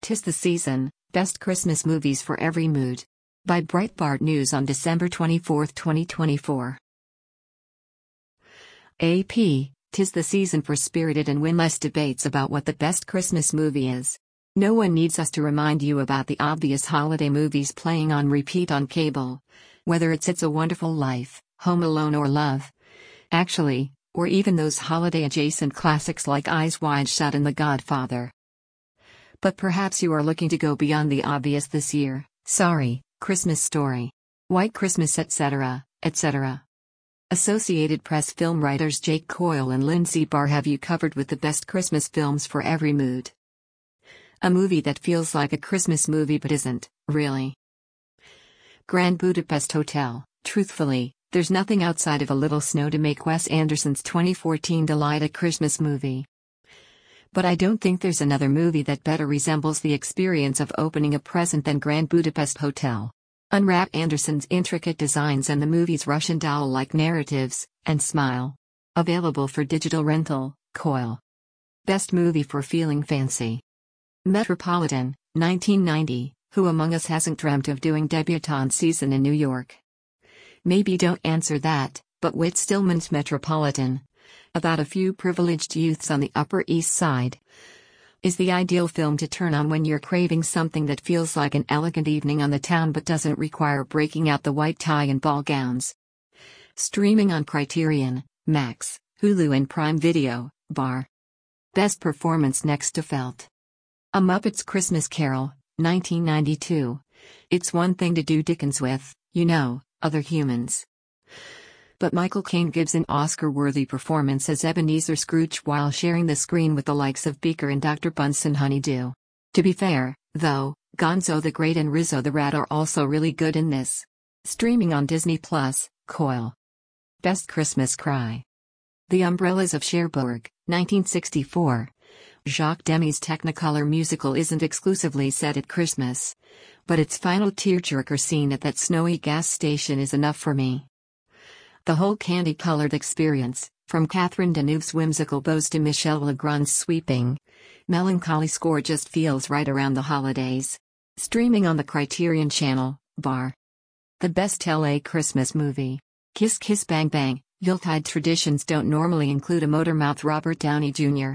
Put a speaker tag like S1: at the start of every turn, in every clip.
S1: 'Tis the Season, Best Christmas Movies for Every Mood. By Breitbart News on December 24, 2024. AP, 'tis the season for spirited and windless debates about what the best Christmas movie is. No one needs us to remind you about the obvious holiday movies playing on repeat on cable. Whether It's a Wonderful Life, Home Alone or Love Actually, or even those holiday-adjacent classics like Eyes Wide Shut and The Godfather. But perhaps you are looking to go beyond the obvious this year. Sorry, Christmas Story, White Christmas, etc., etc. Associated Press film writers Jake Coyle and Lindsay Barr have you covered with the best Christmas films for every mood. A movie that feels like a Christmas movie but isn't, really. Grand Budapest Hotel. Truthfully, there's nothing outside of A Little Snow to make Wes Anderson's 2014 delight a Christmas movie. But I don't think there's another movie that better resembles the experience of opening a present than Grand Budapest Hotel. Unwrap Anderson's intricate designs and the movie's Russian doll-like narratives, and smile. Available for digital rental. Coyle. Best movie for feeling fancy. Metropolitan, 1990. Who among us hasn't dreamt of doing debutante season in New York? Maybe don't answer that, but Whit Stillman's Metropolitan, about a few privileged youths on the Upper East Side, is the ideal film to turn on when you're craving something that feels like an elegant evening on the town but doesn't require breaking out the white tie and ball gowns. Streaming on Criterion, Max, Hulu and Prime Video, Bar. Best performance next to Felt. A Muppets Christmas Carol, 1992. It's one thing to do Dickens with, other humans. But Michael Caine gives an Oscar-worthy performance as Ebenezer Scrooge while sharing the screen with the likes of Beaker and Dr. Bunsen Honeydew. To be fair, though, Gonzo the Great and Rizzo the Rat are also really good in this. Streaming on Disney+, Coyle. Best Christmas Cry. The Umbrellas of Cherbourg, 1964. Jacques Demy's Technicolor musical isn't exclusively set at Christmas, but its final tearjerker scene at that snowy gas station is enough for me. The whole candy-colored experience, from Catherine Deneuve's whimsical bows to Michel Legrand's sweeping, melancholy score just feels right around the holidays. Streaming on the Criterion Channel, Bar. The best LA Christmas movie. Kiss Kiss Bang Bang. Yuletide traditions don't normally include a motormouth Robert Downey Jr.,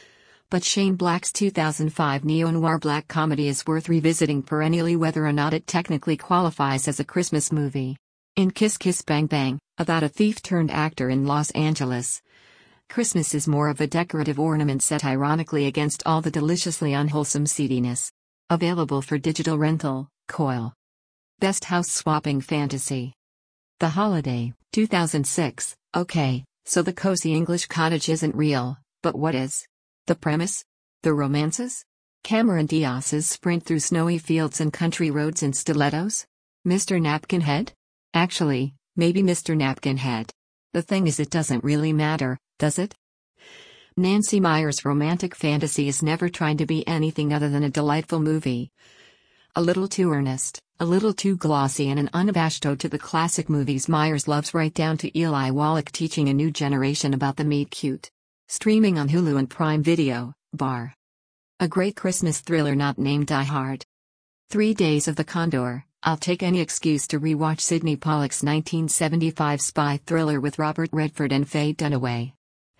S1: but Shane Black's 2005 neo-noir black comedy is worth revisiting perennially whether or not it technically qualifies as a Christmas movie. In Kiss Kiss Bang Bang, about a thief-turned-actor in Los Angeles, Christmas is more of a decorative ornament set ironically against all the deliciously unwholesome seediness. Available for digital rental, Coyle. Best house-swapping fantasy. The Holiday, 2006. Okay, so the cozy English cottage isn't real, but what is? The premise? The romances? Cameron Diaz's sprint through snowy fields and country roads in stilettos? Mr. Napkinhead? Actually, maybe Mr. Napkinhead. The thing is, it doesn't really matter, does it? Nancy Meyers' romantic fantasy is never trying to be anything other than a delightful movie. A little too earnest, a little too glossy, and an unabashed ode to the classic movies Meyers loves, right down to Eli Wallach teaching a new generation about the meet cute. Streaming on Hulu and Prime Video, Bar. A great Christmas thriller not named Die Hard. 3 Days of the Condor. I'll take any excuse to rewatch Sidney Pollack's 1975 spy thriller with Robert Redford and Faye Dunaway.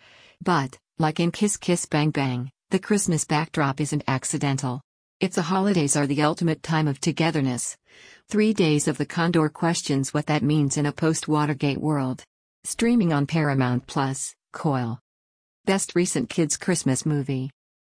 S1: But, like in Kiss Kiss Bang Bang, the Christmas backdrop isn't accidental. If the holidays are the ultimate time of togetherness, 3 Days of the Condor questions what that means in a post-Watergate world. Streaming on Paramount+, Coyle. Best recent kids' Christmas movie.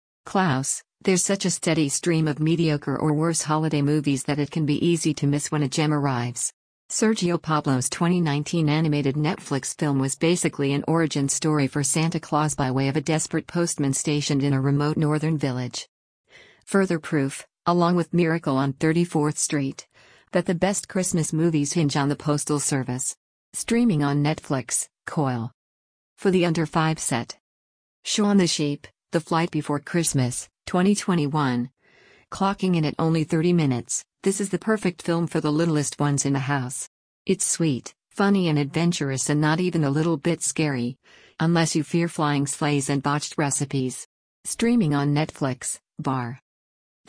S1: Klaus. There's such a steady stream of mediocre or worse holiday movies that it can be easy to miss when a gem arrives. Sergio Pablo's 2019 animated Netflix film was basically an origin story for Santa Claus by way of a desperate postman stationed in a remote northern village. Further proof, along with Miracle on 34th Street, that the best Christmas movies hinge on the Postal Service. Streaming on Netflix, Coyle. For the under 5 set. Shaun the Sheep, The Flight Before Christmas, 2021. Clocking in at only 30 minutes, this is the perfect film for the littlest ones in the house. It's sweet, funny and adventurous and not even a little bit scary, unless you fear flying sleighs and botched recipes. Streaming on Netflix, Bar.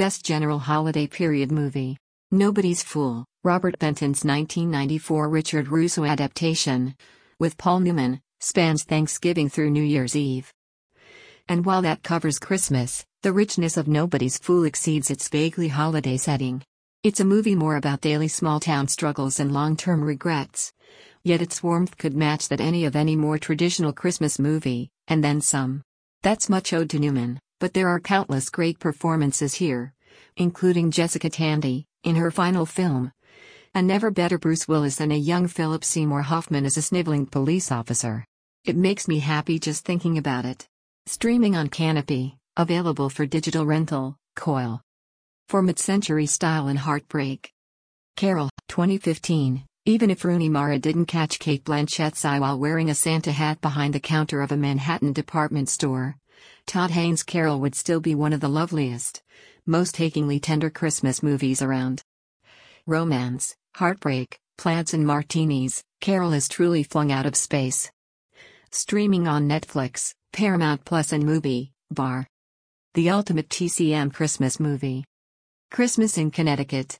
S1: Best General Holiday Period Movie. Nobody's Fool, Robert Benton's 1994 Richard Russo adaptation, with Paul Newman, spans Thanksgiving through New Year's Eve. And while that covers Christmas, the richness of Nobody's Fool exceeds its vaguely holiday setting. It's a movie more about daily small-town struggles and long-term regrets. Yet its warmth could match that any more traditional Christmas movie, and then some. That's much owed to Newman, but there are countless great performances here, including Jessica Tandy, in her final film. A never better Bruce Willis and a young Philip Seymour Hoffman as a sniveling police officer. It makes me happy just thinking about it. Streaming on Canopy, available for digital rental, Coil. For mid-century style and heartbreak. Carol, 2015. Even if Rooney Mara didn't catch Cate Blanchett's eye while wearing a Santa hat behind the counter of a Manhattan department store, Todd Haynes' Carol would still be one of the loveliest, most achingly tender Christmas movies around. Romance, heartbreak, plaids and martinis, Carol is truly flung out of space. Streaming on Netflix, Paramount Plus and Mubi, Bar. The ultimate TCM Christmas movie. Christmas in Connecticut,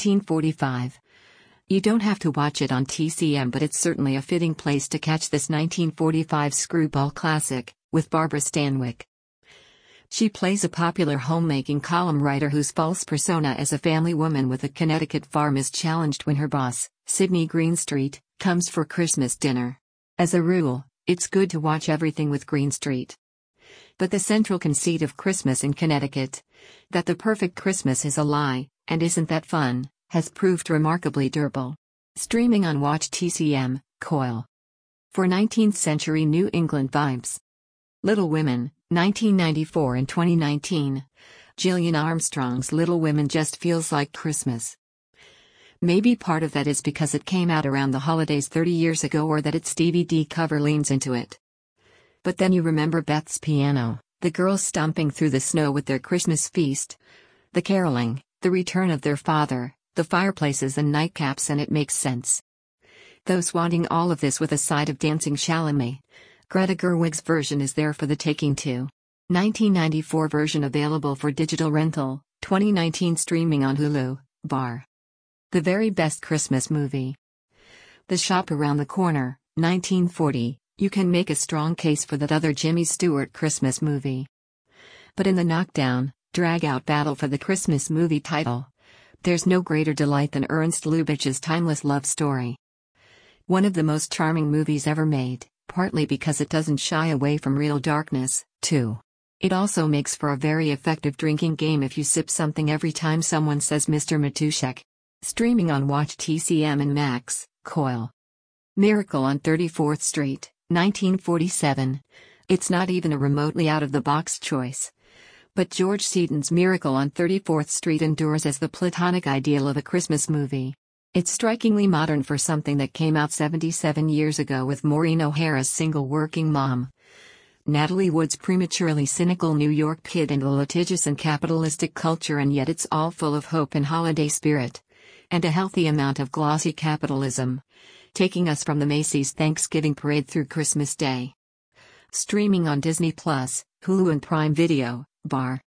S1: 1945. You don't have to watch it on TCM, but it's certainly a fitting place to catch this 1945 screwball classic, with Barbara Stanwyck. She plays a popular homemaking column writer whose false persona as a family woman with a Connecticut farm is challenged when her boss, Sidney Greenstreet, comes for Christmas dinner. As a rule, it's good to watch everything with Greenstreet. But the central conceit of Christmas in Connecticut, that the perfect Christmas is a lie, and isn't that fun, has proved remarkably durable. Streaming on Watch TCM, Coil. For 19th century New England vibes. Little Women, 1994 and 2019. Gillian Armstrong's Little Women just feels like Christmas. Maybe part of that is because it came out around the holidays 30 years ago, or that its DVD cover leans into it. But then you remember Beth's piano, the girls stomping through the snow with their Christmas feast, the caroling, the return of their father, the fireplaces and nightcaps, and it makes sense. Those wanting all of this with a side of dancing Chalamet, Greta Gerwig's version is there for the taking too. 1994 version available for digital rental, 2019 streaming on Hulu, Bar. The Very Best Christmas Movie. The Shop Around the Corner, 1940. You can make a strong case for that other Jimmy Stewart Christmas movie. But in the knockdown, drag-out battle for the Christmas movie title, there's no greater delight than Ernst Lubitsch's timeless love story. One of the most charming movies ever made, partly because it doesn't shy away from real darkness, too. It also makes for a very effective drinking game if you sip something every time someone says Mr. Matuszek. Streaming on Watch TCM and Max, Coil. Miracle on 34th Street, 1947. It's not even a remotely out-of-the-box choice. But George Seaton's Miracle on 34th Street endures as the platonic ideal of a Christmas movie. It's strikingly modern for something that came out 77 years ago, with Maureen O'Hara's single working mom, Natalie Wood's prematurely cynical New York kid, and a litigious and capitalistic culture, and yet it's all full of hope and holiday spirit, and a healthy amount of glossy capitalism, taking us from the Macy's Thanksgiving parade through Christmas Day. Streaming on Disney+, Hulu and Prime Video, Bar.